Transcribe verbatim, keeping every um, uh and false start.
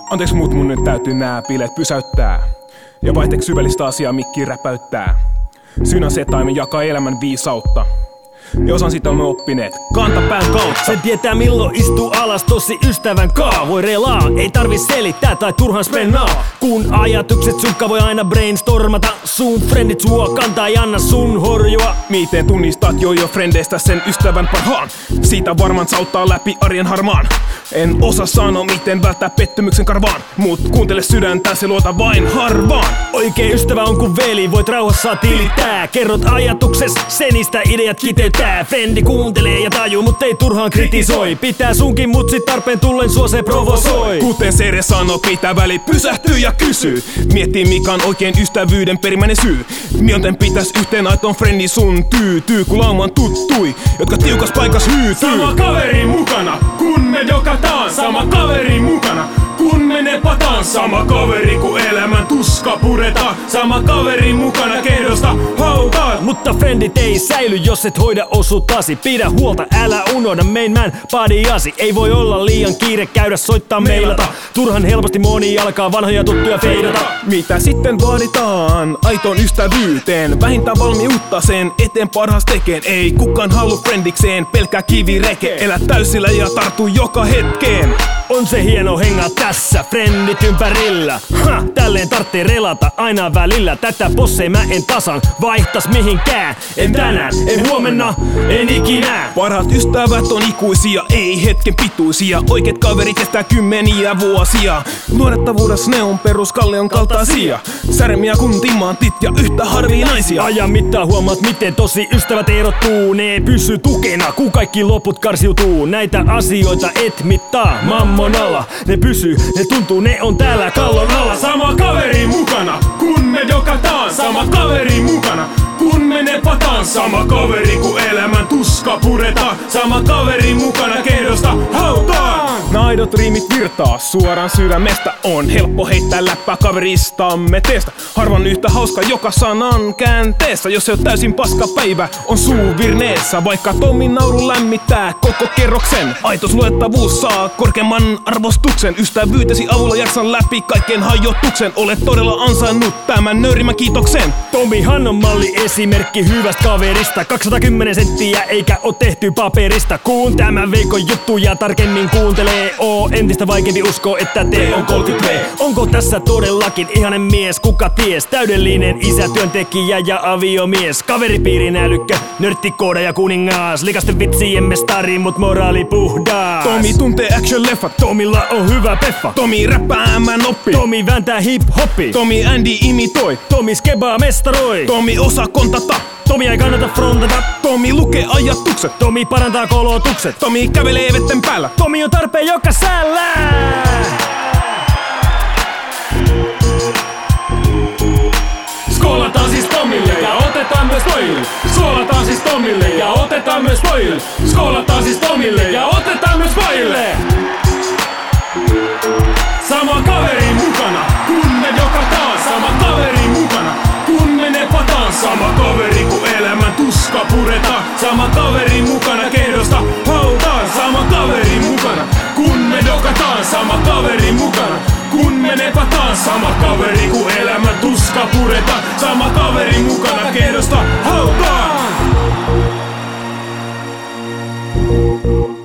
Anteeksi mut, mun nyt täytyy nää bileet pysäyttää. Ja vaihteeksi syvällistä asiaa mikkiin räpäyttää. Syyn on se, että aiemmin jakaa elämän viisautta. Ja osan sitä olemme oppineet kantapään kautta. Sen tietää milloin istuu alas tosi ystävän kaa. Voi relaa, ei tarvi selittää tai turhan sprennaa. Kun ajatukset sukka voi aina brainstormata. Sun frendit sua kantaa ei anna sun horjua. Miten tunnistat jo jo frendeistä sen ystävän parhaan? Siitä varmaan sauttaa läpi arjen harmaan. En osaa sanoa miten välttää pettymyksen karvaan. Mut kuuntele sydäntä, se luota vain harvaan. Oikein ystävä on kun veli, voit rauhassa tilittää. Kerrot ajatukses, senistä ideat kiteyttää. Frendi kuuntelee ja tajuu, mut ei turhaan kritisoi. Pitää sunkin mut sit tarpeen tullen sua se provosoi. Kuten Sere sanoo, pitää väli pysähtyy ja kysyy. Miettii mikä on oikein ystävyyden perimmäinen syy. Mionten pitäis yhteen aitoon frendi sun tyytyy. Kun laumaan tuttui, jotka tiukas paikas hyytyy. Sama kaveri mukana, kun me dokataan. Sama kaveri mukana, kun me nepataan. Sama kaveri kun elämän tuska puretaan. Sama kaveri mukana kehdosta hautaan. Mutta frendit ei säily, jos et hoida osuutasi. Pidä huolta, älä unohda main man bodyasi. Ei voi olla liian kiire käydä soittaa meilata. Turhan helposti moni alkaa vanhoja tuttuja feidata. Mitä sitten vaaditaan aitoon ystävyyteen? Vähintään valmiutta sen eteen parhaas tekeen. Ei kukaan halua frendikseen, pelkää kivireke. Elä täysillä ja tartu joka hetkeen. On se hieno hengaa tässä, frendit ympärillä. Ha, tälleen tarttee relata aina välillä. Tätä possei mä en tasan vaihtas mihinkään. En tänään, en huomenna, en ikinä. Parhaat ystävät on ikuisia, ei hetken pituisia. Oikeet kaverit kestää kymmeniä vuosia. Nuorettavuudessa ne on peruskallion kaltaisia. Särmiä kun timantit ja yhtä harvinaisia. Ajan mittaa huomaat miten tosi ystävät erottuu. Ne pysyy tukena kun kaikki loput karsiutuu. Näitä asioita et mittaa mammon alla. Ne pysyy, ne tuntuu, ne on täällä kallon alla. Sama kaveri mukana, kun me dokataan. Sama kaveri mukana, kun me nepataan. Sama kaveri kun elämän tuska puretaan. Sama kaveri mukana kehdosta hautaan. Naidot riimit virtaa suoraan sydämestä. On helppo heittää läppää kaveristamme teestä. Harvan yhtä hauska joka sanan käänteessä. Jos se on täysin paska päivä, on suu virneessä. Vaikka Tomin nauru lämmittää koko kerroksen. Aitos luettavuus saa korkeamman arvostuksen. Ystävyytesi avulla jaksan läpi kaiken hajotuksen. Olet todella ansainnut tämän nöyrimmän kiitoksen. Tomihan on malli esimerkki hyvästä kaverista. kaksisataakymmenen senttiä eikä oo tehty paperista. Kun tämän veikon juttuja tarkemmin kuuntelee. Oo entistä vaikeampi uskoa, että te on kolmekymmentä V. Onko tässä todellakin ihanen mies, kuka ties? Täydellinen isä, työntekijä ja aviomies. Kaveripiirin älykkö, nörttikooda ja kuningas. Likasten vitsien mestari, mut moraali puhdas. Tomi tuntee action-leffat. Tomilla on hyvä peffa. Tomi räppäämään oppi. Tomi vääntää hip-hoppi. Tomi Andy imitoi. Tomi skebaa mestaroi. Tomi osaa kontata. Tomi ei kannata frontata. Tomi lukee ajatukset. Tomi parantaa kolotukset. Tomi kävelee vetten päällä. Tomi on tarpeen joka säällä. Skolataan siis Tomille ja otetaan myös pojille. Skolataan siis Tomille ja otetaan myös pojille. Skolataan siis Tomille ja otetaan myös pojille. Sama kaveri mukana, kun me dokataan. Sama kaveri mukana, kun me nepataan. Sama kaveri kun elämän tuska puretaan. Sama kaveri mukana kehdosta hautaan. Sama kaveri mukana, kun me dokataan. Sama kaveri mukana, kun me nepataan. Sama kaveri kun elämän tuska puretaan. Sama kaveri mukana kehdosta hautaan.